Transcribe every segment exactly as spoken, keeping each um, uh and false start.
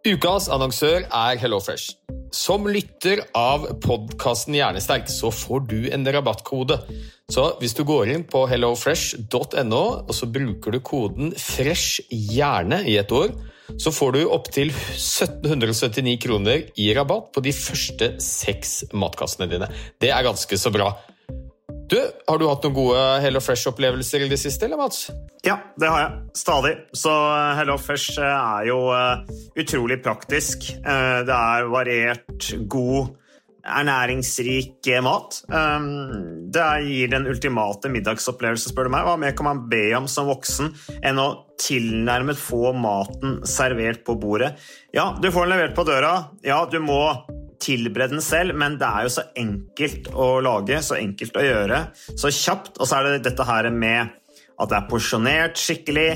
Ukas annonsør er HelloFresh. Som lytter av podcasten Hjernesterk så får du en rabattkode. Så hvis du går inn på hellofresh dot no og så bruker du koden FRESHHJERNE i et år, så får du opp til sytten syttini kroner i rabatt på de første seks matkassene dine. Det er ganske så bra. Du, har du hatt noen gode HelloFresh-opplevelser i det siste, eller Mats? Ja, det har jeg. Stadig. Så HelloFresh er jo utrolig praktisk. Det er variert, god, ernæringsrik mat. Det gir den ultimate middagsopplevelse, spør du meg. Hva mer kan man be om som voksen enn å tilnærmet få maten servert på bordet? Ja, du får den levert på døra. Ja, du må tilberede den selv, men det er jo så enkelt å lage, så enkelt å gjøre, så kjapt, og så er det dette her med at det er porsjonert skikkelig,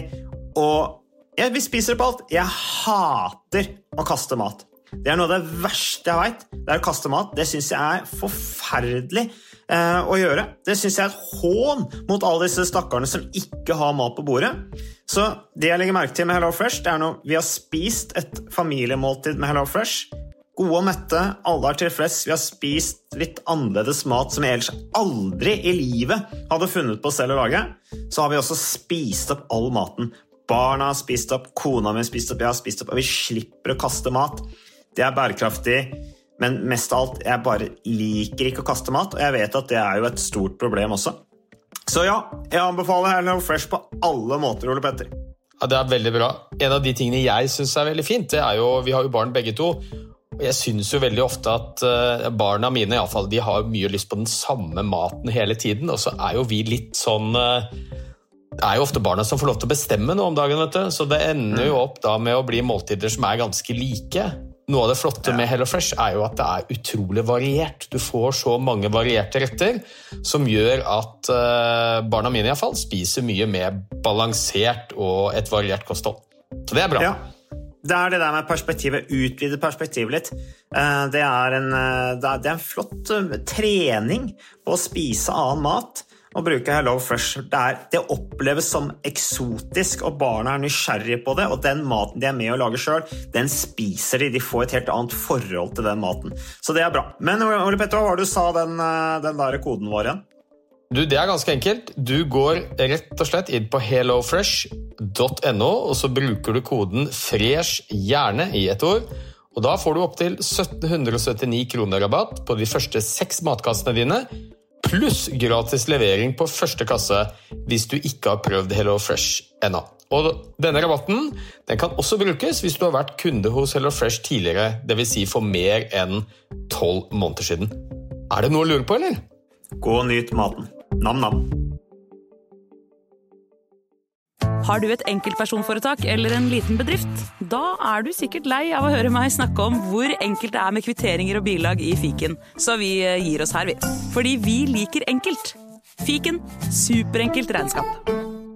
og jeg, vi spiser på alt. Jeg hater å kaste mat. Det er noe av det verste jeg vet, det er å kaste mat. Det synes jeg er forferdelig eh, å gjøre. Det synes jeg er et hån mot alle disse stakkarene som ikke har mat på bordet. Så det jeg legger merke til med HelloFresh, det er når vi har spist et familiemåltid med HelloFresh, gode og mette, alle er tilfreds, vi har spist litt annerledes mat som jeg ellers aldri i livet hadde funnet på selv å lage, så har vi også spist opp all maten. Barna har spist opp, kona mi har spist opp, jeg har spist opp, og vi slipper å kaste mat. Det er bærekraftig, men mest av alt, jeg bare liker ikke å kaste mat, og jeg vet at det er jo et stort problem også. Så ja, jeg anbefaler HelloFresh på alle måter, Ole Petter. Ja, det er veldig bra. En av de tingene jeg synes er veldig fint, det er jo, vi har jo barn begge to, og jeg synes jo veldig ofte at barna mine i alle fall, de har mye lyst på den samme maten hele tiden, og så er jo vi litt sånn, det er jo ofte barna som får lov til å bestemme noe om dagen, vet du, så det ender jo opp da med å bli måltider som er ganske like. Noe av det flotte med HelloFresh er jo at det er utrolig variert. Du får så mange varierte retter som gjør at barna mine i alle fall spiser mye mer balansert og et variert kosthold. Så det er bra. Ja. Det er det der med perspektivet, utvide perspektivet litt. Det er en, det er en flott trening på å spise annen mat og bruke HelloFresh. Det, er, det oppleves som eksotisk, og barna er nysgjerrige på det, og den maten de er med å lage selv, den spiser de. De får et helt annet forhold til den maten. Så det er bra. Men Ole Petter, hva var det du sa den, den der koden vår igjen? Du, det er ganske enkelt. Du går rett og slett inn på hellofresh dot no, og så bruker du koden FRESHHJERNE i et år, og da får du opp til sytten syttini kroner rabatt på de første seks matkassene dine, pluss gratis levering på første kasse hvis du ikke har prøvd HelloFresh ennå. Og denne rabatten, den kan også brukes hvis du har vært kunde hos HelloFresh tidligere, det vil si for mer enn tolv måneder siden. Er det noe å lure på, eller? Gå og nyt maten. Nam-nam. Har du et enkeltpersonforetak eller en liten bedrift? Da er du sikkert lei av å høre meg snakke om hvor enkelt det er med kvitteringer og bilag i Fiken. Så vi gir oss her, vi. Fordi vi liker enkelt. Fiken, superenkelt regnskap.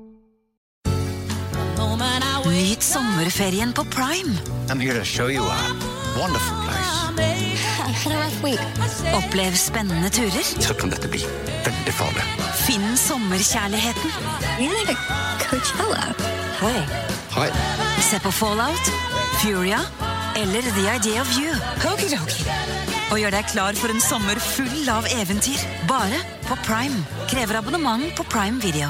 Nyt sommerferien på Prime. I'm here to show you a wonderful place. How do I wait? Opplev spennende turer. Så kan dette bli veldig farlig. Finn sommerkjærligheten. You're like Coachella. Hei. Hei. Se på Fallout, Furia eller The Idea of You. Okidoki. Og gjør deg klar for en sommer full av eventyr. Bare på Prime. Krever abonnement på Prime Video.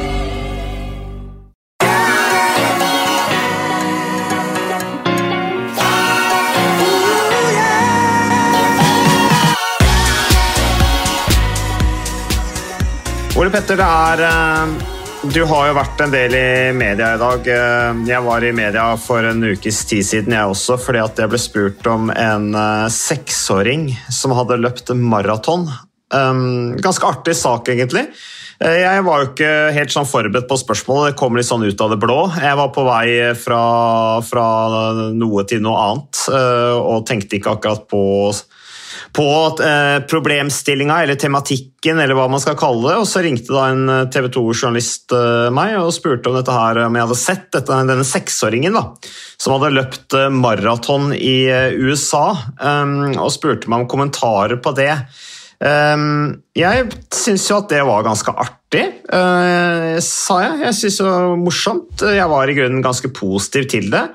Ole Petter, det er, du har jo vært en del i media i dag. Jeg var i media for en ukes tid siden jeg også, fordi at jeg ble spurt om en seksåring som hadde løpt maraton. Ganske artig sak egentlig. Jeg var jo ikke helt sånn forberedt på spørsmålet, det kom litt sånn ut av det blå. Jeg var på vei fra, fra noe til noe annet, og tenkte ikke akkurat på på eh, problemstillinga eller tematikken eller hva man skal kalle det, og så ringte da en T V to-journalist eh, meg og spurte om dette her, om jeg hadde sett dette, denne seksåringen da, som hadde løpt eh, maraton i eh, U S A, um, og spurte meg om kommentarer på det. Um, jeg synes jo at det var ganske artig, uh, sa jeg. Jeg synes det var morsomt. Jeg var i grunnen ganske positiv til det.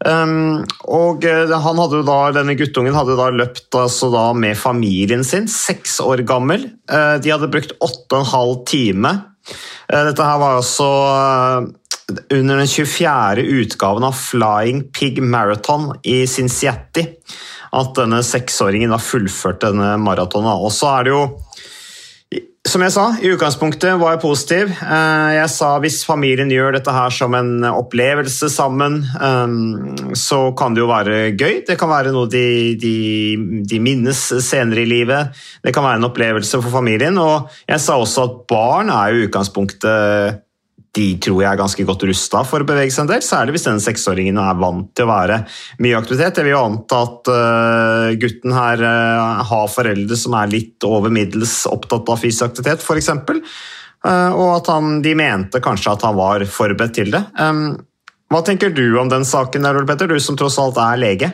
Um, og han hadde jo da, denne guttungen hadde jo da løpt altså da med familien sin, seks år gammel. Uh, de hadde brukt åtte og en halv time. Uh, dette her var altså uh, under den tjuefjerde utgaven av Flying Pig Marathon i Cincinnati, at denne seksåringen da fullførte denne maratonen. Og så er det jo, som jeg sa, i utgangspunktet var jeg positiv. Jeg sa hvis familien gjør dette her som en opplevelse sammen, så kan det jo være gøy. Det kan være noe de, de, de minnes senere i livet. Det kan være en opplevelse for familien. Og jeg sa også at barn er jo i utgangspunktet, de tror jeg er ganske godt rustet for å bevege seg en del, særlig hvis denne seksåringen er vant til å være mye aktivitet. Jeg vil jo anta at uh, gutten her uh, har foreldre som er litt over middels opptatt av fysisk aktivitet, for eksempel, uh, og at han, de mente kanskje at han var forberedt til det. Um, hva tenker du om den saken der, Ole Petter, du som tross alt er lege?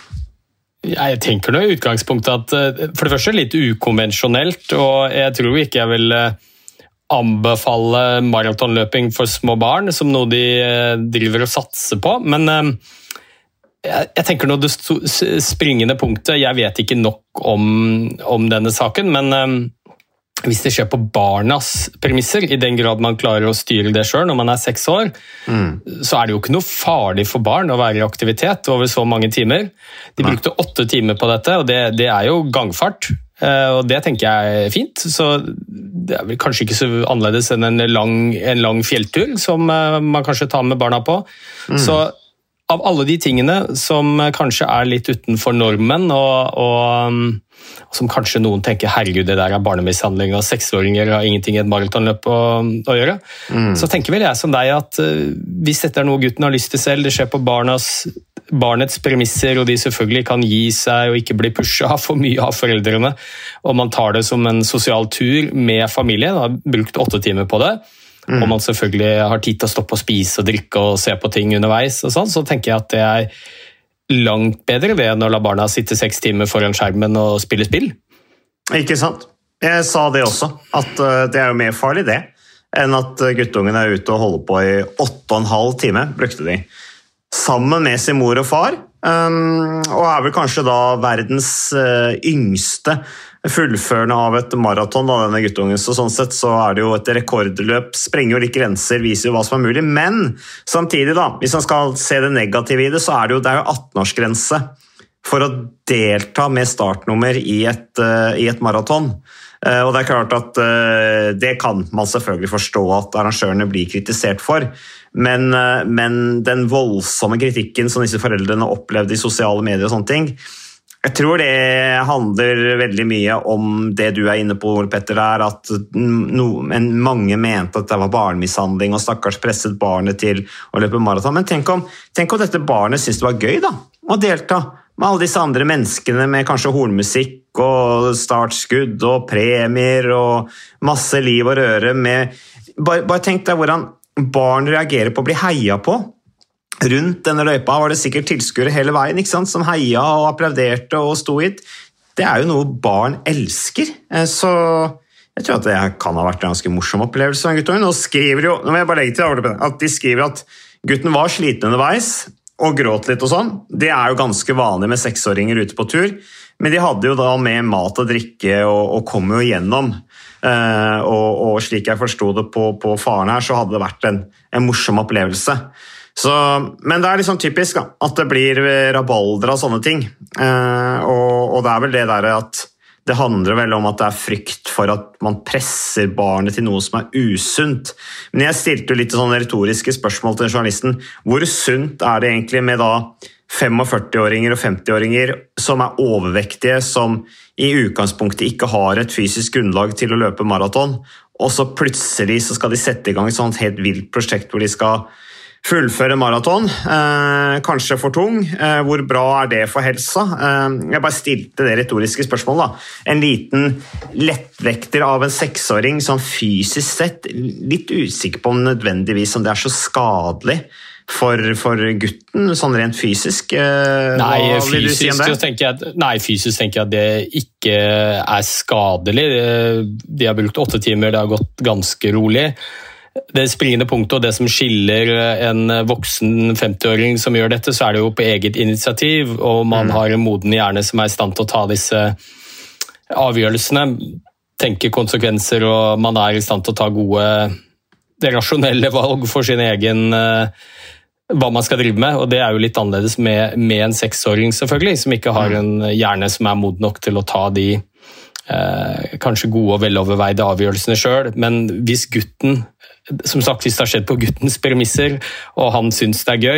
Jeg tenker nå i utgangspunktet at uh, for det første litt ukonvensjonelt, og jeg tror ikke jeg vil uh, anbefale maratonløping for små barn som noe de driver og satser på, men jeg tenker nå det springende punktet, jeg vet ikke nok om, om denne saken, men hvis det skjer på barnas premisser, i den grad man klarer å styre det selv når man er seks år, mm. så er det jo ikke noe farlig for barn å være i aktivitet over så mange timer. De brukte åtte timer på dette, og det, det er jo gangfart. Og det tenker jeg er fint, så det er vel kanskje ikke så annerledes enn en lang, en lang fjelltur som man kanskje tar med barna på. Mm. Så av alle de tingene som kanskje er litt utenfor normen, og, og, og som kanskje noen tenker, herregud, det der er barnemishandling, og seksåringer har ingenting i et maratonløp å, å gjøre, mm. så tenker vel jeg som deg at uh, hvis dette er noe gutten har lyst til selv, det skjer på barnas barnets premisser, og de selvfølgelig kan gi seg og ikke bli pushet for mye av foreldrene, og man tar det som en sosial tur med familien, har brukt åtte timer på det, mm. og man selvfølgelig har tid til å stoppe og spise og drikke og se på ting underveis, og sånn, så tenker jeg at det er langt bedre det enn å la barna sitte seks timer foran skjermen og spille spill. Ikke sant? Jeg sa det også, at det er jo mer farlig det, enn at guttungen er ute og holder på i åtte og en halv time, brukte de. Sammen med sin mor og far, um, og er vel kanskje da verdens uh, yngste fullførende av et maraton, da, denne guttungen. Så sånn sett så er det jo et rekordløp, sprenger jo litt grenser, viser jo hva som er mulig, men samtidig da, hvis man skal se det negative i det, så er det jo, det er jo atten-årsgrense for å delta med startnummer i et, uh, i et maraton. Uh, og det er klart at uh, det kan man selvfølgelig forstå at arrangørene blir kritisert for, Men, men den voldsomme kritikken som disse foreldrene opplevde i sosiale medier og sånne ting, jeg tror det handler veldig mye om det du er inne på, Ole Petter, der, at no, mange mente at det var barnemishandling og stakkars presset barnet til å løpe maraton. Men tenk om, tenk om dette barnet synes det var gøy da, å delta med alle disse andre menneskene med kanskje hornmusikk og startskudd og premier og masse liv og røre. Med, bare, bare tenk deg hvordan barn reagerer på å bli heia på. Rundt denne løypa var det sikkert tilskuere hele veien, ikke sant? Som heia og applauderte og sto hit. Det er jo noe barn elsker. Så jeg tror at det kan ha vært en ganske morsom opplevelse av guttungen. Og skriver jo, nå må jeg bare legge til at de skriver at gutten var sliten underveis og gråt litt og sånn. Det er jo ganske vanlig med seksåringer ute på tur. Men de hadde jo da med mat og drikke og, og kom jo igjennom. Uh, og, og slik jeg forstod det på, på faren her, så hadde det vært en, en morsom opplevelse. Så, men det er liksom typisk da, at det blir rabalder av sånne ting. Uh, og, og det er vel det der at det handler vel om at det er frykt for at man presser barnet til noe som er usunt. Men jeg stilte jo litt sånne retoriske spørsmål til journalisten. Hvor sunt er det egentlig med da førtifem-åringer og femti-åringer som er overvektige, som i utgangspunktet ikke har et fysisk grunnlag til å løpe maraton, og så plutselig så skal de sette i gang et sånt helt vilt prosjekt hvor de skal fullføre maraton, eh, kanskje for tung. Eh, hvor bra er det for helsa? Eh, jeg bare stilte det retoriske spørsmålet da. En liten lettvekter av en seksåring som fysisk sett, litt usikker på om nødvendigvis om det er så skadelig for, for gutten, sånn rent fysisk. Eh, nei, fysisk si så tenker jeg at, nei, fysisk tenker jeg at det ikke er skadelig. De har brukt åtte timer, det har gått ganske rolig. det springende punktet, og det som skiller en voksen femti-åring som gjør dette, så er det jo på eget initiativ, og man har en moden hjerne som er i stand til å ta disse avgjørelsene, tenke konsekvenser, og man er i stand til å ta gode, rasjonelle valg for sin egen, hva man skal drive med, og det er jo litt annerledes med, med en seksåring selvfølgelig, som ikke har en hjerne som er moden nok til å ta de eh, kanskje gode og veloverveide avgjørelsene selv, men hvis gutten som sagt, hvis det har skjedd på guttens premisser, og han synes det er gøy,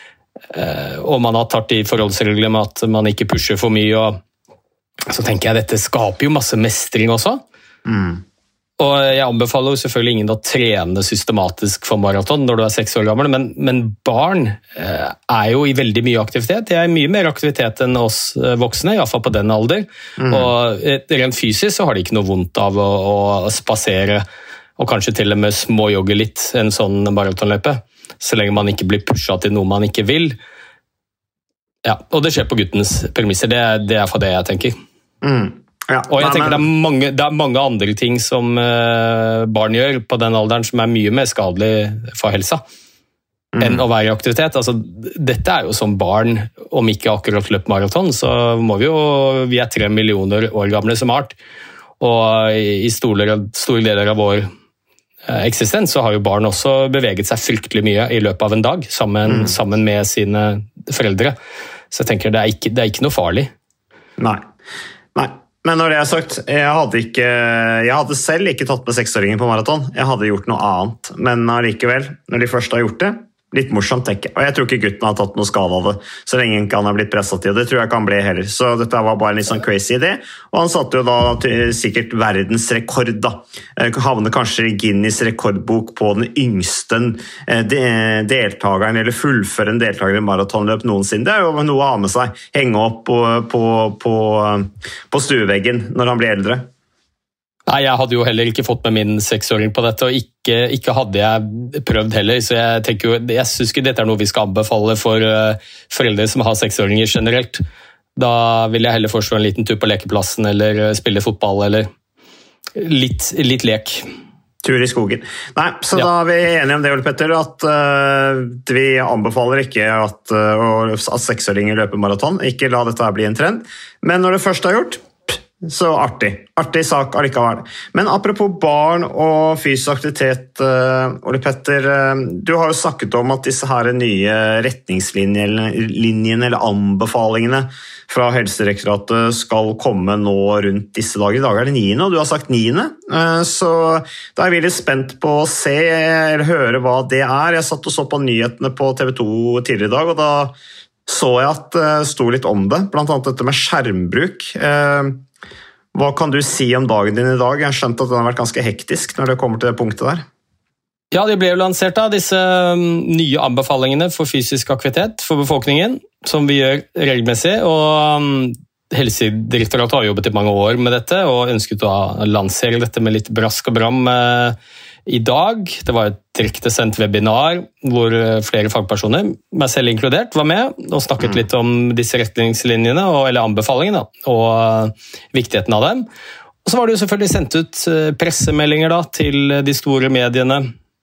og man har tatt i forholdsregler med at man ikke pusher for mye, og så tenker jeg dette skaper jo masse mestring også. Mm. Og jeg anbefaler jo selvfølgelig ingen å trene systematisk for maraton når du er seks år gammel, men, men barn er jo i veldig mye aktivitet. Det er mye mer aktivitet enn oss voksne, i hvert fall på den alder. Mm. Og rent fysisk så har de ikke noe vondt av å, å spasere, og kanskje til og med småjogge litt en sånn maratonløpe, så lenge man ikke blir pushet til noe man ikke vil. Ja, og det skjer på guttens premisser, det, det er for det jeg tenker. Mm. Ja, og jeg nei, tenker men... det, er mange, det er mange andre ting som uh, barn gjør på den alderen som er mye mer skadelig for helsa mm. enn å være i aktivitet. Altså, dette er jo som barn, om ikke akkurat løp maraton, så må vi jo, vi er tre millioner år gamle som art, og i store, store deler av vår eksistens så har jo barn også beveget seg fryktelig mye i løpet av en dag sammen, mm. sammen med sine foreldre. Så jeg tenker det er ikke, det er ikke noe farlig. Nei. Nei. Men når det er sagt, jeg hadde, ikke, jeg hadde selv ikke tatt med seksåringen på maraton. Jeg hadde gjort noe annet. Men allikevel, når de først har gjort det, litt morsomt tenker jeg. Og jeg tror ikke gutten har tatt noe skade av det, så lenge han har blitt presset til det. Det tror jeg ikke han ble heller. Så dette var bare en litt sånn crazy idé. Og han satte jo da til, sikkert verdensrekord da. Havner kanskje i Guinness rekordbok på den yngste deltakeren, eller fullføre en deltaker i maratonløp noensinne. Det er jo noe å ha med seg. Henge opp på, på, på, på stueveggen når han blir eldre. Nei, jeg hadde jo heller ikke fått med min seksåring på dette, og ikke, ikke hadde jeg prøvd heller, så jeg tenker jo, jeg synes ikke dette er noe vi skal anbefale for uh, foreldre som har seksåringer generelt. Da vil jeg heller foreslå en liten tur på lekeplassen, eller uh, spille fotball, eller litt, litt lek. Tur i skogen. Nei, så ja. Da er vi enige om det, Ole Petter, at uh, vi anbefaler ikke at, uh, at seksåringer løper maraton. Ikke la dette bli en trend, men når det først er gjort, så artig. Artig sak allikevel. Men apropos barn og fysisk aktivitet, uh, Ole Petter, uh, du har jo snakket om at disse her nye retningslinjene eller anbefalingene fra Helsedirektoratet skal komme nå rundt disse dager. I dag er det niende, og du har sagt niende. Uh, så da er vi litt spent på å se eller høre hva det er. Jeg satt og så på nyhetene på T V to tidligere i dag, og da så jeg at det uh, sto litt om det, blant annet dette med skjermbruk. Uh, Hva kan du si om dagen din i dag? Jeg har skjønt at den har vært ganske hektisk når det kommer til det punktet der. Ja, det ble jo lansert da, disse nye anbefalingene for fysisk aktivitet for befolkningen, som vi gjør regelmessig, og Helsedirektoratet har jobbet i mange år med dette, og ønsket å lansere dette med litt brask og bram i dag. Det var et direktesendt webinar hvor flere fagpersoner, meg selv inkludert, var med og snakket litt om disse retningslinjene, eller anbefalingene, og viktigheten av dem. Og så var det jo selvfølgelig sendt ut pressemeldinger da, til de store mediene,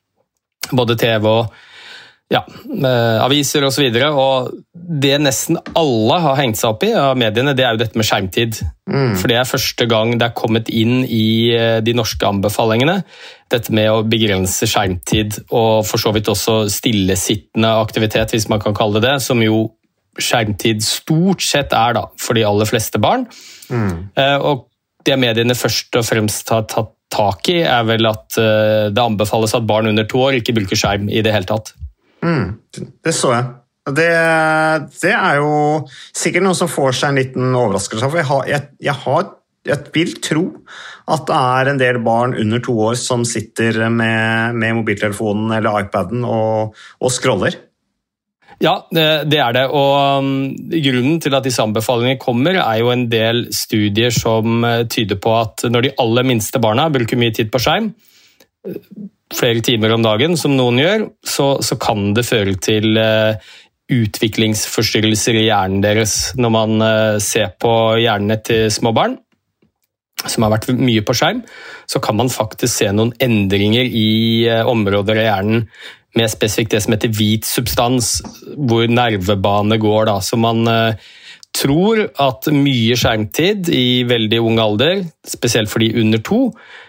både T V og ja, aviser og så videre, og det nesten alle har hengt seg opp i av mediene, det er jo dette med skjermtid. Mm. For det er første gang det er kommet inn i de norske anbefalingene, dette med å begrense skjermtid, og for så vidt også stillesittende aktivitet, hvis man kan kalle det det, som jo skjermtid stort sett er da, for de aller fleste barn. Mm. Og det mediene først og fremst har tatt tak i, er vel at det anbefales at barn under to år ikke bruker skjerm i det hele tatt. Mm, det så jeg. Det, det er jo sikkert noen som får seg en liten overraskelse, for jeg, har, jeg, jeg, har, jeg vil tro at det er en del barn under to år som sitter med, med mobiltelefonen eller iPaden og, og scroller. Ja, det, det er det, og um, grunnen til at disse anbefalingene kommer er jo en del studier som uh, tyder på at når de aller minste barna bruker mye tid på skjerm, flere timer om dagen, som noen gjør, så, så kan det føre til uh, utviklingsforstyrrelser i hjernen deres når man uh, ser på hjernene til små barn. som har vært mye på skjerm, så kan man faktisk se noen endringer i områder av hjernen, med spesifikt det som heter hvit substans, hvor nervebane går da. Så man eh, tror at mye skjermtid i veldig ung alder, spesielt for de under to,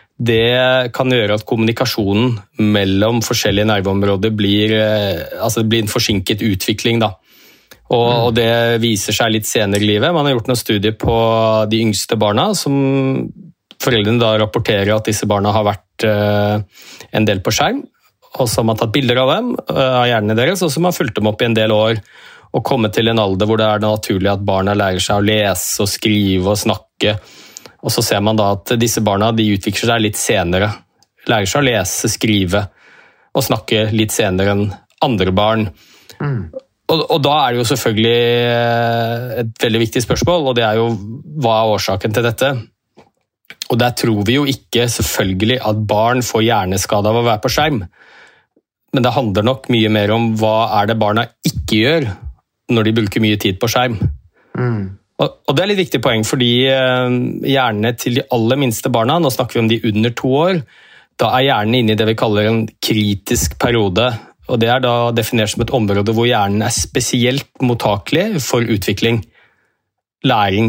det kan gjøre at kommunikasjonen mellom forskjellige nerveområder blir, eh, altså det blir en forsinket utvikling da. Og, og det viser seg litt senere i livet. Man har gjort noen studier på de yngste barna, som foreldrene da rapporterer at disse barna har vært uh, en del på skjerm, og så har man tatt bilder av dem, uh, av hjernene deres, og så har man fulgt dem opp i en del år, og kommet til en alder hvor det er naturlig at barna lærer seg å lese og skrive og snakke. Og så ser man da at disse barna de utvikler seg litt senere, lærer seg å lese, skrive og snakke litt senere enn andre barn. Mm. Og, og da er det jo selvfølgelig et veldig viktig spørsmål, og det er jo hva er årsaken til dette? Og der tror vi jo ikke selvfølgelig at barn får hjerneskade av å være på skjerm, men det handler nok mye mer om hva er det barna ikke gjør når de bruker mye tid på skjerm. Mm. Og, og det er litt viktig poeng, fordi hjernene til de aller minste barna, nå snakker vi om de under to år, da er hjernen inne i det vi kaller en kritisk periode, og det er da definert som et område hvor hjernen er spesielt mottakelig for utvikling, læring.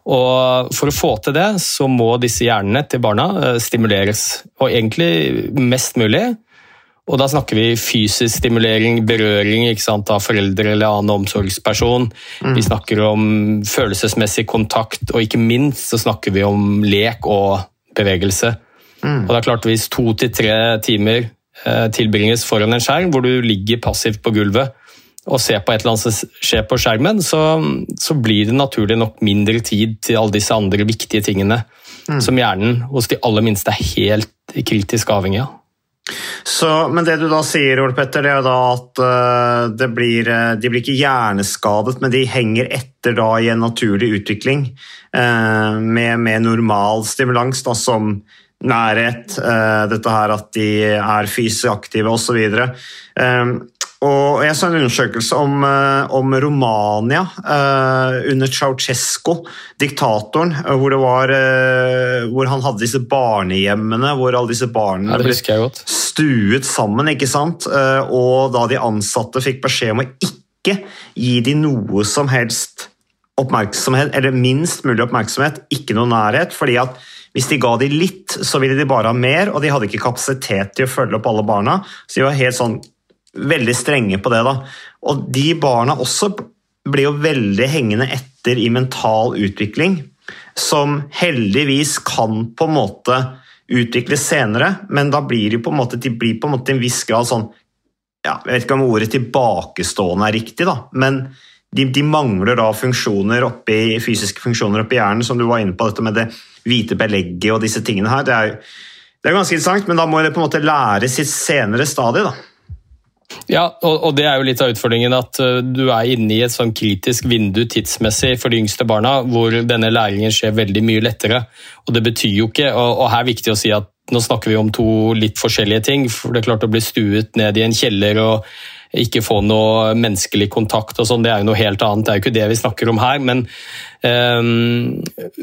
Og for å få til det, så må disse hjernene til barna stimuleres, og egentlig mest mulig. Og da snakker vi fysisk stimulering, berøring, ikke sant, av foreldre eller annen omsorgsperson. Mm. Vi snakker om følelsesmessig kontakt, og ikke minst så snakker vi om lek og bevegelse. Mm. Og det er klart hvis to til tre timer tilbringes foran en skjerm, hvor du ligger passivt på gulvet og ser på et eller annet som skjer på skjermen, så, så blir det naturlig nok mindre tid til alle disse andre viktige tingene mm. som hjernen hos de aller minste er helt kritisk avhengig av. Så, men det du da sier, Ole Petter, det er jo da at uh, det blir, de blir ikke hjerneskadet, men de henger etter da i en naturlig utvikling uh, med, med normal stimulans da, som nærhet, uh, dette her at de er fysisk aktive og så videre. Um, og jeg så en undersøkelse om, uh, om Romania uh, under Ceausescu, diktatoren, uh, hvor, det var, uh, hvor han hadde disse barnehjemmene, hvor alle disse barnene ble stuet sammen, ikke sant? Uh, og da de ansatte fikk beskjed om å ikke gi de noe som helst oppmerksomhet, eller minst mulig oppmerksomhet, ikke noe nærhet, fordi at hvis de ga de litt, så ville de bare ha mer, og de hadde ikke kapasitet til å følge opp alle barna, så de var helt sånn veldig strenge på det da. Og de barna også ble jo veldig hengende etter i mental utvikling, som heldigvis kan på en måte utvikles senere, men da blir de på en måte, de blir på en måte en viss grad sånn, ja, jeg vet ikke om ordet tilbakestående er riktig da, men de, de mangler da funksjoner oppi, fysiske funksjoner oppi hjernen, som du var inne på, dette med det hvite belegget og disse tingene her. Det er, det er ganske interessant, men da må det på en måte lære sitt senere stadie da. Ja, og, og det er jo litt av utfordringen at uh, du er inne i et sånn kritisk vindu tidsmessig for de yngste barna, hvor denne læringen skjer veldig mye lettere. Og det betyr jo ikke, og, og her er viktig å si at nå snakker vi om to litt forskjellige ting, for det er klart å bli stuet ned i en kjeller og ikke få noe menneskelig kontakt og sånn, det er jo noe helt annet, det er jo ikke det vi snakker om her, men um,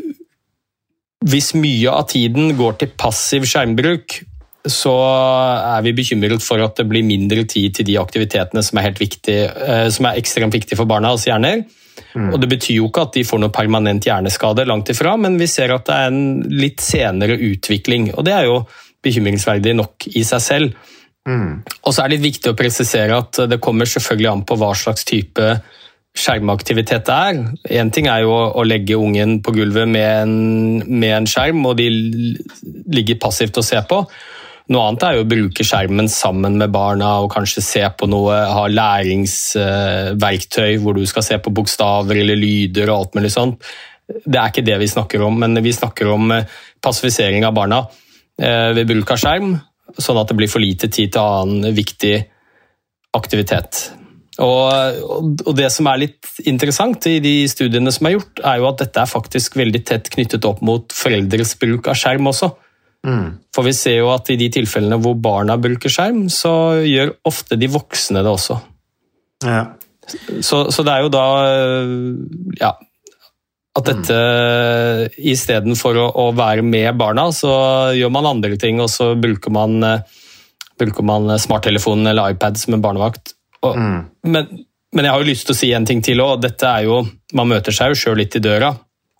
hvis mye av tiden går til passiv skjermbruk, så er vi bekymret for at det blir mindre tid til de aktivitetene som er, helt viktig, som er ekstremt viktige for barna, altså hjerner. Mm. Og det betyr jo ikke at de får noe permanent hjerneskade langt ifra, men vi ser at det er en litt senere utvikling, og det er jo bekymringsverdig nok i seg selv. Mm. Og så er det litt viktig å presisere at det kommer selvfølgelig an på hva slags type skjermaktivitet det er. En ting er jo å legge ungen på gulvet med en, med en skjerm, og de ligger passivt og ser på. Noe annet er jo å bruke skjermen sammen med barna og kanskje se på noe, ha læringsverktøy hvor du skal se på bokstaver eller lyder og alt mulig sånt. Det er ikke det vi snakker om, men vi snakker om passivisering av barna ved bruk av skjerm, sånn at det blir for lite tid til annen viktig aktivitet. Og, og det som er litt interessant i de studiene som er gjort, er jo at dette er faktisk veldig tett knyttet opp mot foreldres bruk av skjerm også. Mm. For vi ser jo at i de tilfellene hvor barna bruker skjerm, så gjør ofte de voksne det også. Ja. Så, så det er jo da, ja, At dette, mm. i stedet for å, å være med barna, så gjør man andre ting, og så bruker man, bruker man smarttelefonen eller iPad som en barnevakt. Og, mm. men, men jeg har jo lyst til å si en ting til også. Dette er jo, man møter seg jo selv litt i døra.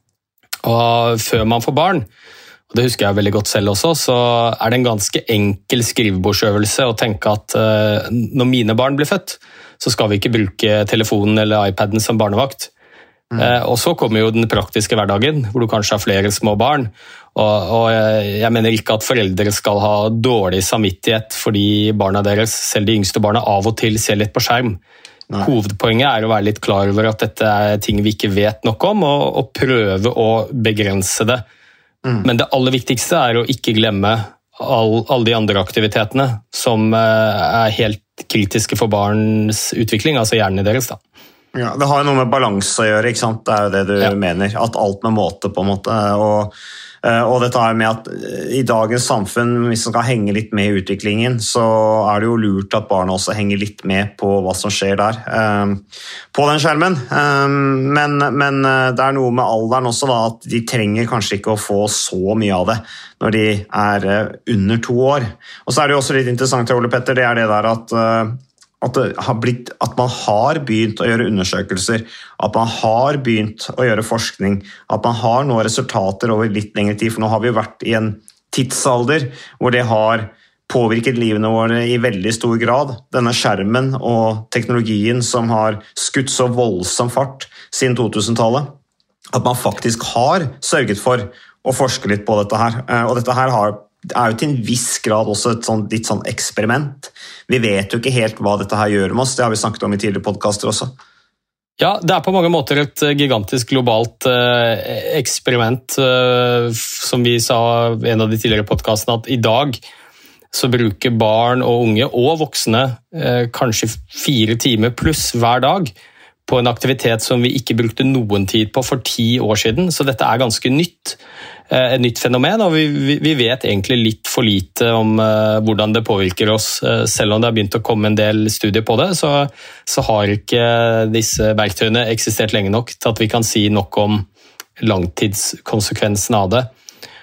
Og før man får barn, og det husker jeg veldig godt selv også, så er det en ganske enkel skrivebordsøvelse å tenke at uh, når mine barn blir født, så skal vi ikke bruke telefonen eller iPaden som barnevakt. Mm. Uh, og så kommer jo den praktiske hverdagen, hvor du kanskje har flere små barn, og, og jeg mener ikke at foreldre skal ha dårlig samvittighet fordi barna deres, selv de yngste barna, av og til ser litt på skjerm. Nei. Hovedpoenget er å være litt klar over at dette er ting vi ikke vet nok om, og, og prøve å begrense det. Mm. Men det aller viktigste er å ikke glemme all, alle de andre aktivitetene som er helt kritiske for barns utvikling, altså hjernene deres da. Ja, det har jo noe med balanse å gjøre, ikke sant? Det er jo det du ja. mener, at alt med måte på en måte, og, og dette er med at i dagens samfunn, hvis man skal henge litt med i utviklingen, så er det jo lurt at barna også henger litt med på hva som skjer der, på den skjermen. Men, men det er noe med alderen også da, at de trenger kanskje ikke å få så mye av det når de er under to år. Og så er det jo også litt interessant, Ole Petter, det er det der at At, det har blitt, at man har begynt å gjøre undersøkelser, at man har begynt å gjøre forskning, at man har nå resultater over litt lengre tid, for nå har vi jo vært i en tidsalder hvor det har påvirket livene våre i veldig stor grad. Denne skjermen og teknologien som har skutt så voldsom fart siden to tusen-tallet, at man faktisk har sørget for å forske litt på dette her. Og dette her har det er jo til en viss grad også et sånt, litt sånn eksperiment. Vi vet jo ikke helt hva dette her gjør med oss, det har vi snakket om i tidligere podcaster også. Ja, det er på mange måter et gigantisk globalt eh, eksperiment, eh, som vi sa i en av de tidligere podcastene, at i dag så bruker barn og unge og voksne eh, kanskje fire timer pluss hver dag på en aktivitet som vi ikke brukte noen tid på for ti år siden, så dette er ganske nytt. Et nytt fenomen, og vi, vi vet egentlig litt for lite om uh, hvordan det påvirker oss. Uh, selv om det har begynt å komme en del studier på det, så, så har ikke disse verktøyene eksistert lenge nok til at vi kan si nok om langtidskonsekvensen av det.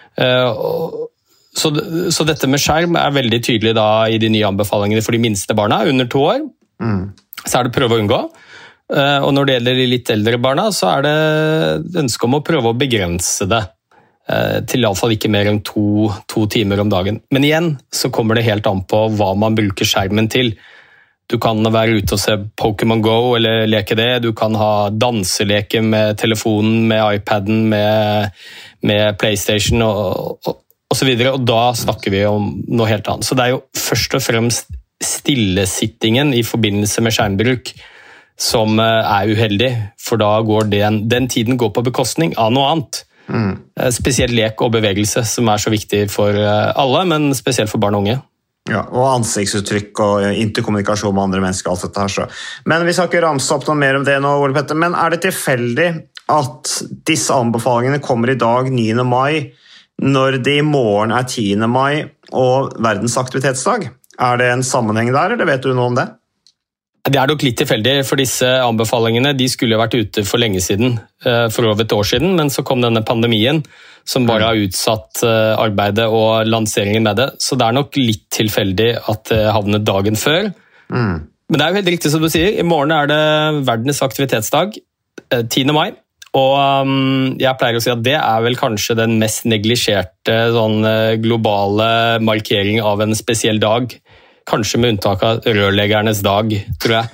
Uh, så, så dette med skjerm er veldig tydelig da i de nye anbefalingene for de minste barna, under to år. Mm. Så er det prøve å unngå. Uh, og når det gjelder de litt eldre barna, så er det ønske om å prøve å begrense det. Til i alle fall ikke mer enn to, to timer om dagen. Men igjen så kommer det helt an på hva man bruker skjermen til. Du kan være ute og se Pokémon Go eller leke det. Du kan ha danseleke med telefonen, med iPaden, med, med PlayStation og, og, og så videre. Og da snakker vi om noe helt annet. Så det er jo først og fremst stillesittingen i forbindelse med skjermbruk som er uheldig, for da går den, den tiden går på bekostning av noe annet. Mm. Spesielt lek og bevegelse, som er så viktig for alle, men spesielt for barn og unge. Ja, og ansiktsuttrykk og interkommunikasjon med andre mennesker, alt dette her. Så. Men vi skal ikke ramse opp noe mer om det nå, Ole Petter, men er det tilfeldig at disse anbefalingene kommer i dag, niende mai, når det i morgen er tiende mai og verdens aktivitetsdag? Er det en sammenheng der, eller vet du noe om det? Det er nok litt tilfeldig, for disse anbefalingene de skulle vært ute for lenge siden, for over et år siden, men så kom denne pandemien som bare har utsatt arbeidet og lanseringen med det, så det er nok litt tilfeldig at det havnet dagen før. Mm. Men det er jo helt riktig som du sier, i morgen er det verdens aktivitetsdag, tiende mai, og jeg pleier å si at det er vel kanskje den mest neglisjerte sånn globale markering av en spesiell dag, kanskje med unntak av rørleggernes dag, tror jeg.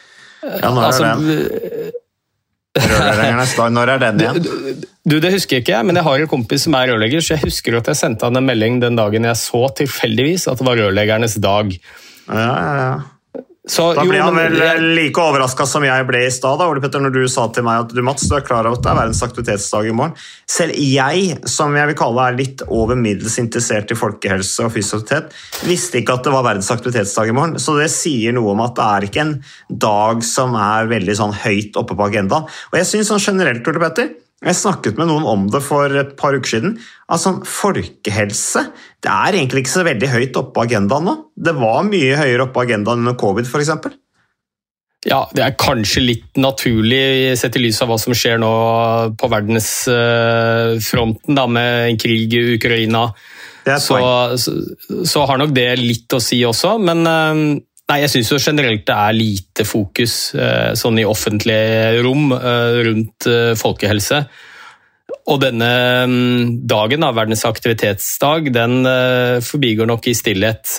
Ja, når er altså, den? Rørleggernes dag, når er den igjen? Du, det husker jeg ikke, men jeg har en kompis som er rørlegger, så jeg husker at jeg sendte han en melding den dagen jeg så tilfeldigvis at det var rørleggernes dag. Ja, ja, ja. Så, da ble jo, han men, vel like overrasket som jeg ble i stad, Ole Petter, når du sa til meg at du, Mats, du er klar over at det er verdens aktivitetsdag i morgen. Selv jeg, som jeg vil kalle er litt over middels interessert i folkehelse og fysioterapi, visste ikke at det var verdens aktivitetsdag i morgen. Så det sier noe om at det er ikke en dag som er veldig sånn høyt oppe på agendaen. Og jeg synes sånn generelt, Ole Petter, jeg snakket med noen om det for et par uker siden. Altså, folkehelse, det er egentlig ikke så veldig høyt oppe på agendaen nå. Det var mye høyere oppe på agendaen under covid, for eksempel. Ja, det er kanskje litt naturlig sett i lys av hva som skjer nå på verdensfronten da, med en krig i Ukraina. Så, så, så har nok det litt å si også, men nei, jeg synes jo generelt det er lite fokus sånn i offentlige rom rundt folkehelse. Og denne dagen, da, verdens aktivitetsdag, den forbigår nok i stillhet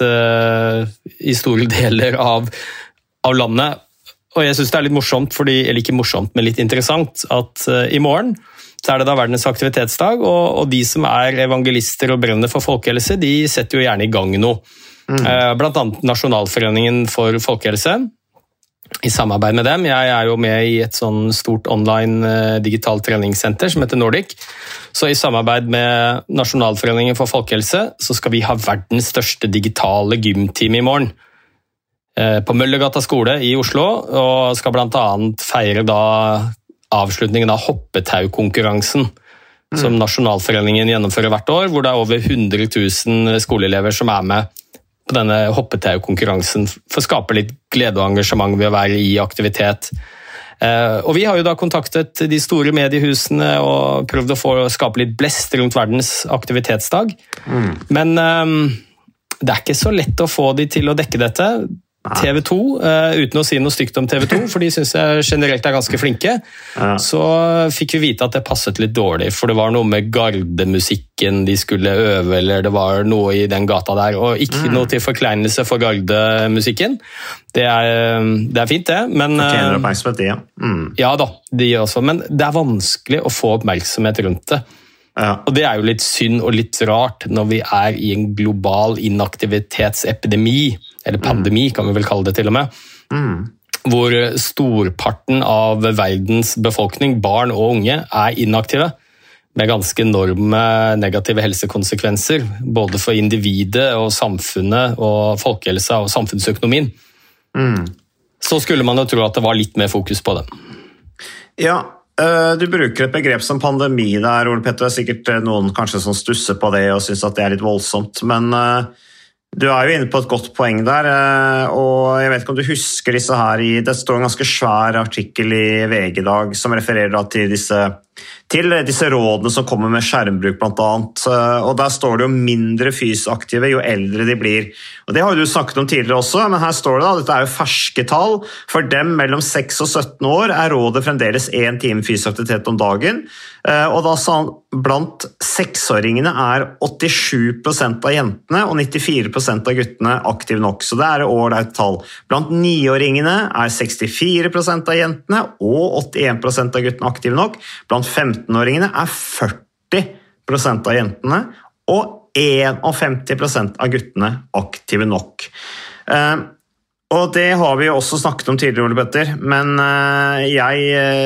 i store deler av, av landet. Og jeg synes det er litt morsomt, fordi, eller ikke morsomt, men litt interessant, at uh, i morgen så er det da verdens aktivitetsdag, og, og de som er evangelister og brenner for folkehelse, de setter jo gjerne i gang noe. Mm. Uh, blant annet Nasjonalforeningen for folkehelse, i samarbeid med dem. Jeg er jo med i et sånn stort online uh, digitalt treningssenter som heter Nordic. Så i samarbeid med Nasjonalforeningen for folkehelse, så skal vi ha verdens største digitale gymteam i morgen. På Møllergata skole i Oslo, og skal blant annet feire da avslutningen av hoppetaukonkurransen mm. som Nasjonalforeningen gjennomfører hvert år, hvor det er over hundre tusen skoleelever som er med på denne hoppetaukonkurransen for å skape litt glede og engasjement ved å være i aktivitet. Og vi har jo da kontaktet de store mediehusene og prøvd å få skape litt blest rundt verdens aktivitetsdag, mm. men um, det er ikke så lett å få de til å dekke dette. T V to, uh, uten å si noe stygt om T V to, for de synes jeg generelt er ganske flinke, ja. Så fikk vi vite at det passet litt dårlig, for det var noe med gardemusikken de skulle øve, eller det var noe i den gata der, og ikke mm. noe til forkleinelse for gardemusikken. Det er, det er fint det, men... Fortjener oppmerksomhet, det, ja. Mm. Ja da, de også, men det er vanskelig å få oppmerksomhet rundt det. Ja. Og det er jo litt synd og litt rart når vi er i en global inaktivitetsepidemi, eller pandemi kan vi vel kalle det til og med, mm. hvor storparten av verdens befolkning, barn og unge, er inaktive, med ganske enorme negative helsekonsekvenser, både for individet og samfunnet, og folkehelsa og samfunnsøkonomien. Mm. Så skulle man jo tro at det var litt mer fokus på det. Ja, du bruker et begrep som pandemi der, Ole Petter. Det er sikkert noen kanskje som stusser på det og synes at det er litt voldsomt, men du er jo inne på et godt poeng der, og jeg vet ikke om du husker disse her i, det står en ganske svær artikkel i V G i dag som refererer da til disse, til disse rådene som kommer med skjermbruk blant annet, og der står det jo mindre fysaktive jo eldre de blir, og det har jo du snakket om tidligere også, men her står det da, dette er jo ferske tall, for dem mellom seks og sytten år er rådet fremdeles en time fysaktivitet om dagen, og da sa han, blant seksåringene er åttisju prosent av jentene og nittifire prosent av guttene aktive nok, så det er ålreit tall. Blant niåringene er sekstifire prosent av jentene og åttien prosent av guttene aktive nok. Blant femtenåringene er førti prosent av jentene og femtién prosent av guttene aktive nok. Og det har vi jo også snakket om tidligere, Ole Petter, men jeg,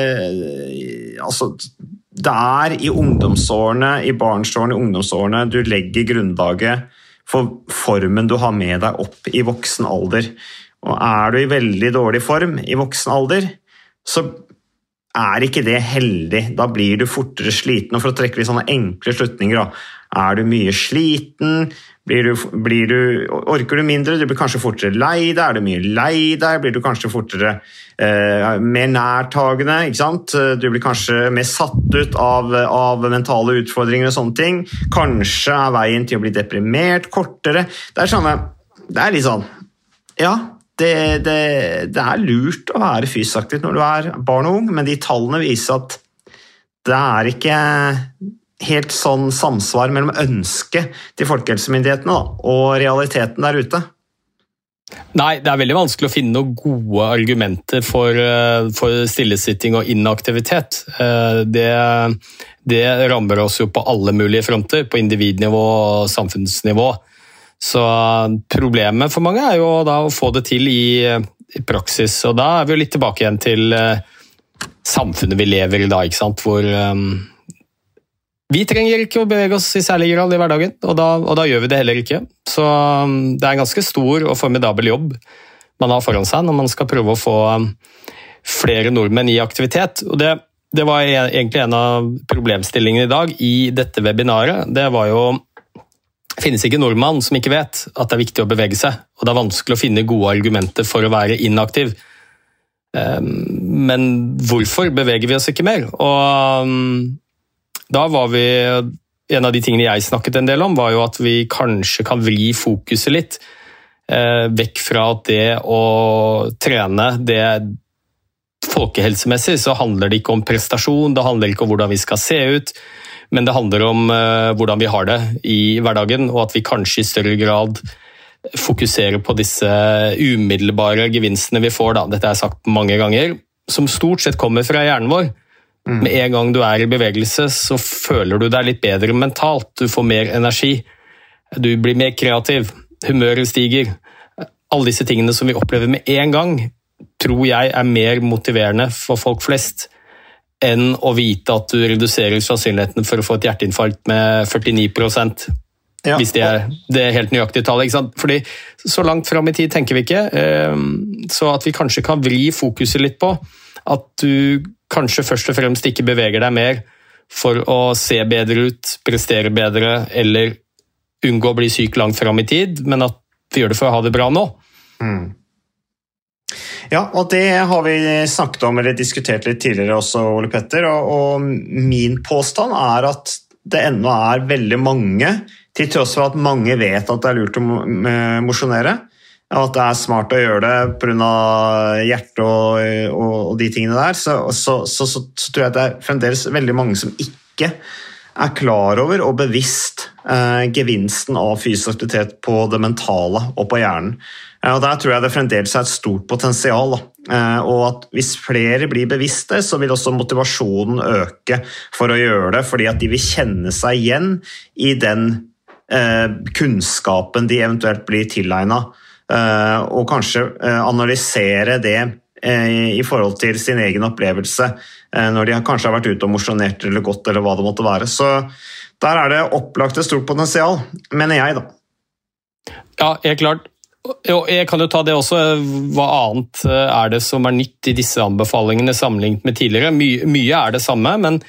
altså, det er i ungdomsårene, i barnsårene, i ungdomsårene, du legger grunnlaget for formen du har med deg opp i voksen alder. Og er du i veldig dårlig form i voksen alder, så er ikke det heldig. Da blir du fortere sliten, og for å trekke litt sånne enkle slutninger, da. Er du mye sliten? Blir du, blir du, orker du mindre? Du blir kanskje fortere lei deg. Er du mye lei deg? Blir du kanskje fortere eh, mer nærtagende? Ikke sant? Du blir kanskje mer satt ut av, av mentale utfordringer og sånne ting. Kanskje er veien til å bli deprimert kortere. Det er, sånne, det er litt sånn, ja, det, det, det er lurt å være fysisk når du er barn og ung, men de tallene viser at det er ikke helt sånn samsvar mellom ønsket til folkehelsemyndighetene da, og realiteten der ute. Nei, det er veldig vanskelig å finne noen gode argumenter for, for stillesitting og inaktivitet. Det, det rammer oss jo på alle mulige fronter, på individnivå og samfunnsnivå. Så problemet for mange er jo da å få det til i, i praksis, og da er vi jo litt tilbake igjen til samfunnet vi lever i da, ikke sant? Hvor vi trenger ikke å bevege oss i særlig grad i hverdagen, og da, og da gjør vi det heller ikke. Så det er en ganske stor og formidabel jobb man har foran seg når man skal prøve å få flere nordmenn i aktivitet. Og det, det var egentlig en av problemstillingene i dag i dette webinaret. Det var jo, det finnes ikke nordmann som ikke vet at det er viktig å bevege seg, og det er vanskelig å finne gode argumenter for å være inaktiv. Men hvorfor beveger vi oss ikke mer? Og da var vi, en av de tingene jeg snakket en del om, var jo at vi kanskje kan vri fokuset litt vekk fra at det å trene, det folkehelsemessig så handler det ikke om prestasjon, det handler ikke om hvordan vi skal se ut, men det handler om hvordan vi har det i hverdagen, og at vi kanskje i større grad fokusere på disse umiddelbare gevinstene vi får. Da. Dette har jeg sagt mange ganger, som stort sett kommer fra hjernen vår. Mm. Med en gang du er i bevegelse, så føler du deg litt bedre mentalt. Du får mer energi. Du blir mer kreativ. Humøret stiger. Alle disse tingene som vi opplever med en gang, tror jeg er mer motiverende for folk flest enn å vite at du reduserer sannsynligheten for å få et hjerteinfarkt med førtini prosent. Ja. Hvis det er, det er helt nøyaktig tall, ikke sant? Fordi så langt frem i tid tenker vi ikke, så at vi kanskje kan vri fokuset litt på at du kanskje først og fremst ikke beveger deg mer for å se bedre ut, prestere bedre, eller unngå å bli syk langt frem i tid, men at vi gjør det for å ha det bra nå. Mm. Ja, og det har vi snakket om eller diskutert litt tidligere også, Ole Petter, og, og min påstand er at det ennå er veldig mange, til tross for at mange vet at det er lurt å mosjonere, og at det er smart å gjøre det på grunn av hjerte og, og, og de tingene der, så, så, så, så, så tror jeg at det er fremdeles veldig mange som ikke er klar over og bevisst eh, gevinsten av fysisk aktivitet på det mentale og på hjernen. Eh, og der tror jeg det fremdeles er et stort potensial, eh, og at hvis flere blir bevisste, så vil også motivasjonen øke for å gjøre det, fordi at de vil kjenne seg igjen i den eh, kunnskapen de eventuelt blir tilegnet, eh, og kanskje eh, analysere det eh, i forhold til sin egen opplevelse, når de kanskje har vært ute og mosjonert eller gått eller hva det måtte være. Så der er det opplagt et stort potensial, mener jeg da. Ja, helt klart. Jeg kan jo ta det også. Hva annet er det som er nytt i disse anbefalingene sammenlignet med tidligere? My- mye er det samme, men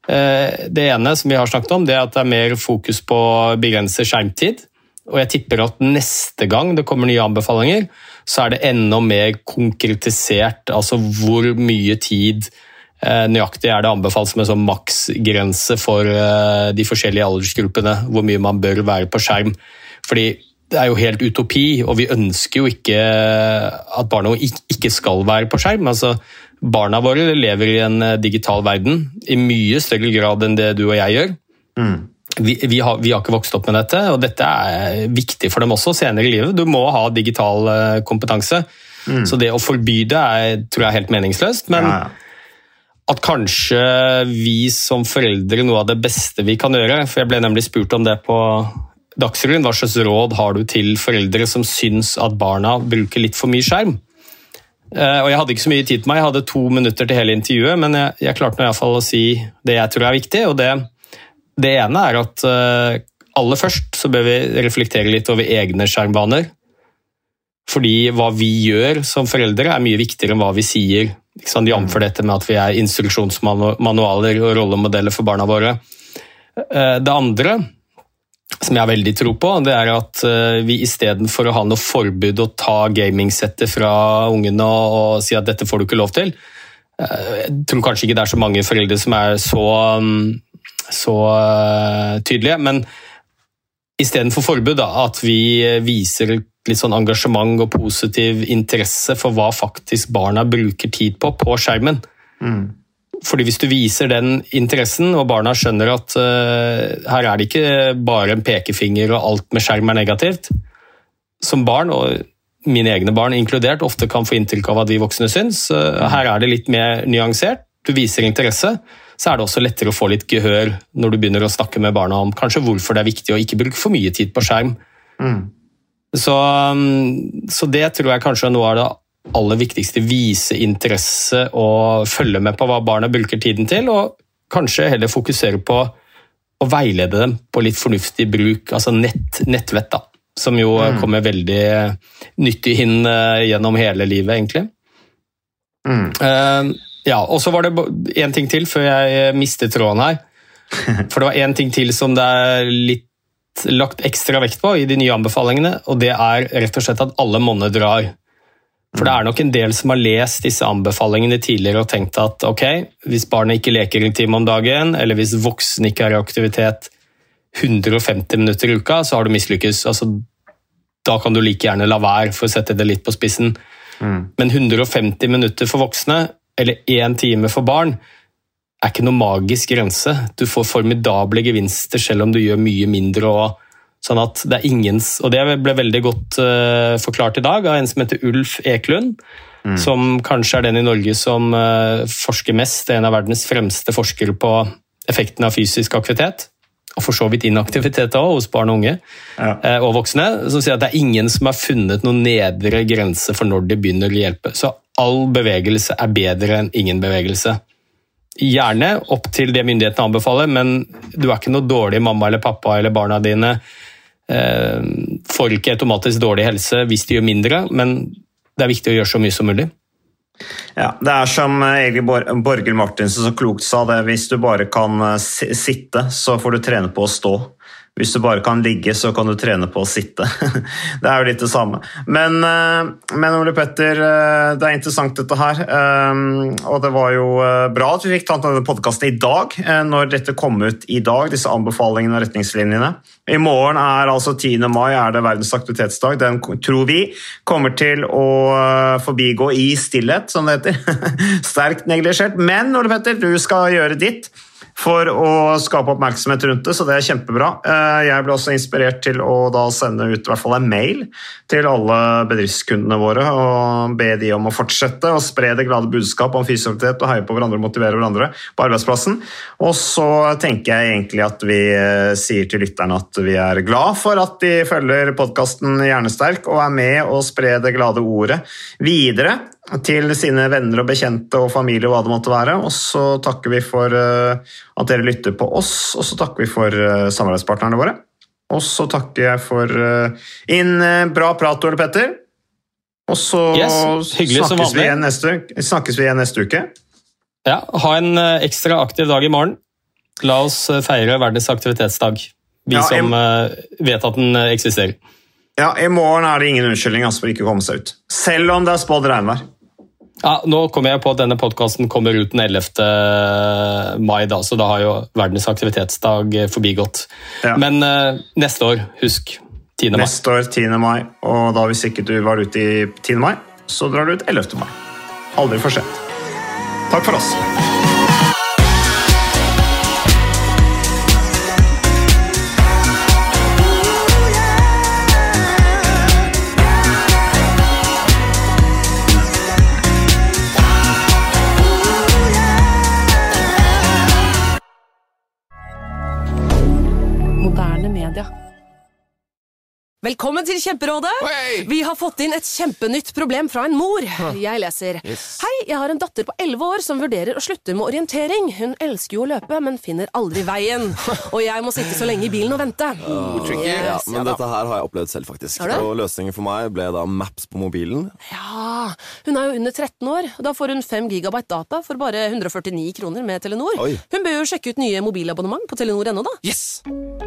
det ene som vi har snakket om, det er at det er mer fokus på å begrense skjermtid. Og jeg tipper at neste gang det kommer nye anbefalinger, så er det enda mer konkretisert, altså hvor mye tid nøyaktig er det anbefalt som en sånn maksgrense for de forskjellige aldersgruppene, hvor mye man bør være på skjerm. Fordi det er jo helt utopi, og vi ønsker jo ikke at barna ikke skal være på skjerm. Altså, barna våre lever i en digital verden i mye større grad enn det du og jeg gjør. Mm. Vi, vi, har, vi har ikke vokst opp med dette, og dette er viktig for dem også senere i livet. Du må ha digital kompetanse, mm. så det å forby det er, tror jeg er helt meningsløst, men ja, ja. At kanskje vi som foreldre noe av det beste vi kan gjøre, for jeg ble nemlig spurt om det på Dagsrevyen, hva slags råd har du til foreldre som syns at barna bruker litt for mye skjerm? Og jeg hadde ikke så mye tid på meg, jeg hadde to minutter til hele intervjuet, men jeg, jeg klarte nå i hvert fall å si det jeg tror er viktig, og det, det ene er at aller først så bør vi reflektere litt over egne skjermvaner, fordi hva vi gjør som foreldre er mye viktigere enn hva vi sier. De anfører dette med at vi er instruksjonsmanualer og rollemodeller for barna våre. Det andre, som jeg har veldig tro på, det er at vi i stedet for å ha noe forbud å ta gamingsettet fra ungene og si at dette får du ikke lov til, jeg tror kanskje ikke det er så mange foreldre som er så, så tydelige, men i stedet for forbud da, at vi viser litt sånn engasjement og positiv interesse for hva faktisk barna bruker tid på på skjermen. Mm. Fordi hvis du viser den interessen, og barna skjønner at uh, her er det ikke bare en pekefinger og alt med skjerm er negativt, som barn, og mine egne barn inkludert, ofte kan få inntrykk av at vi voksne syns, uh, her er det litt mer nyansert, du viser interesse, så er det også lettere å få litt gehør når du begynner å snakke med barna om kanskje hvorfor det er viktig å ikke bruke for mye tid på skjerm. Mm. Så, så det tror jeg kanskje er noe av det aller viktigste, vise interesse og følge med på hva barna bruker tiden til, og kanskje heller fokusere på å veilede dem på litt fornuftig bruk, altså nett, nettvett da, som jo mm. kommer veldig nyttig inn gjennom hele livet egentlig. Mm. Uh, ja, og så var det en ting til før jeg mistet tråden her, for det var en ting til som det er litt lagt ekstra vekt på i de nye anbefalingene, og det er rett og slett at alle monner drar. For det er nok en del som har lest disse anbefalingene tidligere og tenkt at ok, hvis barnet ikke leker en time om dagen, eller hvis voksen ikke er i aktivitet hundre og femti minutter i uka, så har du mislykkes. Altså, da kan du like gjerne la være for å sette det litt på spissen. Mm. Men hundre og femti minutter for voksne, eller en time for barn, er ikke noe magisk grense. Du får formidable gevinster selv om du gjør mye mindre og sånn at det er ingens, og det ble veldig godt uh, forklart i dag av en som heter Ulf Eklund, mm. som kanskje er den i Norge som uh, forsker mest, er en av verdens fremste forskere på effekten av fysisk aktivitet, og for så vidt inaktivitet også, hos barn og unge ja. uh, og voksne, som sier at det er ingen som har funnet noen nedre grense for når de begynner å hjelpe. Så all bevegelse er bedre enn ingen bevegelse. Gjerne opp til det myndighetene anbefaler, men du er ikke noe dårlig mamma eller pappa eller barna dine får ikke automatisk dårlig helse hvis de gjør mindre, men det er viktig å gjøre så mye som mulig. Ja, det er som Egil Borghild Martinsen så klokt sa det, hvis du bare kan sitte, så får du trene på å stå. Hvis du bare kan ligge, så kan du trene på å sitte. Det er jo litt det samme. Men, men Ole Petter, det er interessant dette her, og det var jo bra at vi fikk tatt denne podcasten i dag, når dette kom ut i dag, disse anbefalingene og retningslinjene. I morgen er altså tiende mai, er det verdens aktivitetsdag. Den tror vi kommer til å forbigå i stillhet, som det heter. Sterkt neglisjert. Men Ole Petter, du skal gjøre ditt for å skape oppmerksomhet rundt det, så det er kjempebra. Jeg ble også inspirert til å da sende ut i hvert fall en mail til alle bedriftskundene våre og be de om å fortsette og spre det glade budskap om fysisk aktivitet og heie på hverandre og motivere hverandre på arbeidsplassen. Og så tenker jeg egentlig at vi sier til lytterne at vi er glad for at de følger podcasten Hjernesterk og er med og spre det glade ordet videre til sine venner og bekjente og familie og hva det måtte være, og så takker vi for at dere lytter på oss, og så takker vi for samarbeidspartnerne våre, og så takker jeg for en bra prat, Ole Petter, og så yes, snakkes, vi igjen neste, snakkes vi igjen neste uke. Ja, ha en ekstra aktiv dag i morgen. La oss feire verdens aktivitetsdag, vi ja, som jeg... vet at den eksisterer. Ja, i morgen er det ingen unnskyldning for ikke å komme seg ut, selv om det er spådd regnvær. Ja, nå kommer jeg på at denne podcasten kommer ut den ellevte mai, da, så da har jo verdens aktivitetsdag forbigått. Ja. Men uh, neste år, husk, tiende mai. Neste år, tiende mai, og da hvis ikke du var ute i tiende mai, så drar du ut ellevte mai. Aldri for sent. Takk for oss. Velkommen til Kjemperådet! Hey! Vi har fått inn et kjempenytt problem fra en mor. Jeg leser. Yes. Hei, jeg har en datter på elleve år som vurderer å slutte med orientering. Hun elsker jo å løpe, men finner aldri veien. Og jeg må sitte så lenge i bilen og vente. Oh, tricky. Yes, ja, men ja, dette her har jeg opplevd selv, faktisk. Og løsningen for meg ble da Maps på mobilen. Ja, hun er jo under tretten år. Da får hun fem gigabyte data for bare hundre og førtini kroner med Telenor. Oi. Hun bør jo sjekke ut nye mobilabonnement på Telenor ennå da. Yes!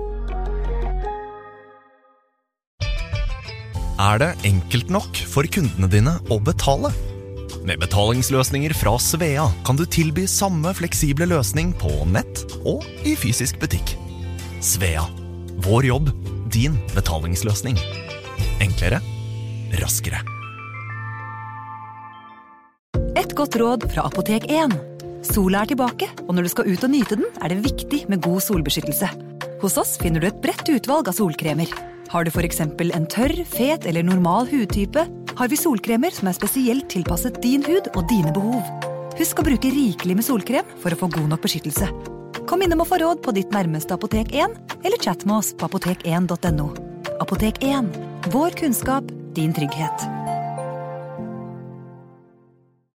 Er det enkelt nok for kundene dine å betale? Med betalingsløsninger fra Svea kan du tilby samme fleksible løsning på nett og i fysisk butikk. Svea. Vår jobb, din betalingsløsning. Enklere, raskere. Et godt råd fra Apotek én. Sola er tilbake, og når du skal ut og nyte den, er det viktig med god solbeskyttelse. Hos oss finner du et bredt utvalg av solkremer. Har du for eksempel en tørr, fet eller normal hudtype, har vi solkremer som er spesielt tilpasset din hud og dine behov. Husk å bruke rikelig med solkrem for å få god nok beskyttelse. Kom innom og få råd på ditt nærmeste Apotek én, eller chat med oss på apotek en punktum no. Apotek én. Vår kunnskap, din trygghet.